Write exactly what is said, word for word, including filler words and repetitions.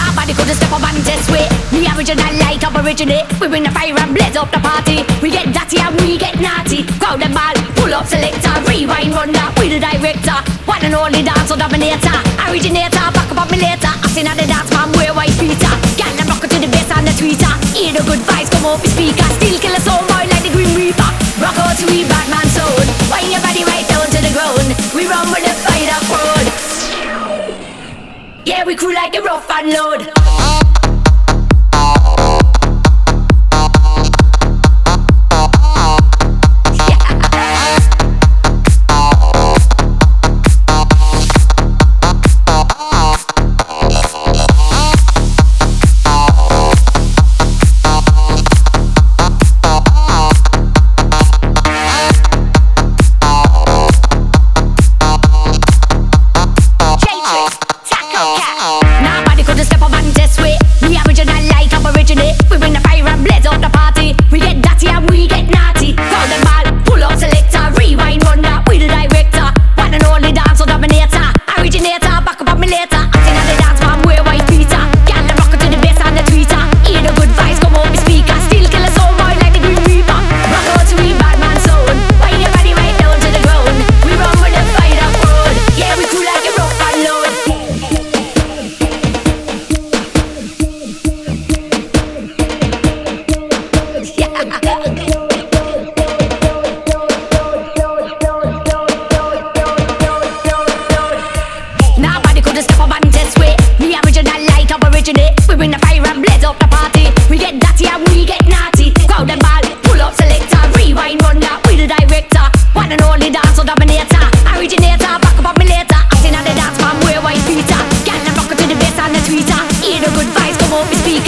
Nobody could step up and test way. The original light up originate. We bring the fire and blaze up the party. We get dirty and we get naughty. Crowd and ball, pull up selector, rewind wonder. We the director, one and only dancer dominator. Originator, back up on me later. I seen how the dance man wear white Peter. Gal and rock it to the bass on the tweeter. Hear the good vibes come up the speaker. Still kill a soul boy like the Green Reaper. Rock out to we Batman soul. Wind your body right down to the ground. We run with the fight up road. Yeah, we crew like a rough and load. Nobody could step up and test way. The original light up originate. We bring the fire and blaze up the party. We get dirty and we get naughty. Crowd and ball, pull out selector, rewind wonder. We the director, one and only dancer dominator. Originator, back up on me later. I seen how the dance man wear white Peter. Gal and rock it to the bass on the tweeter. Hear the good vibes come up the speaker. Still kill a soul boy like the Green Reaper. Rock out to we Batman soul. Wind your body right down to the ground. We run with the fight up road. Yeah, we crew like a rough and load. Nobody could step up and test way. The original light up originate. We bring the fire and blaze up the party. We get dirty and we get naughty. Crowd and ball, pull up selector, rewind wonder. We the director, one and only dancer dominator. Originator, back up on me later. I seen how the dance man wear white Peter. Gal and rock it to the bass on the tweeter. Hear the good vibes come up the speaker.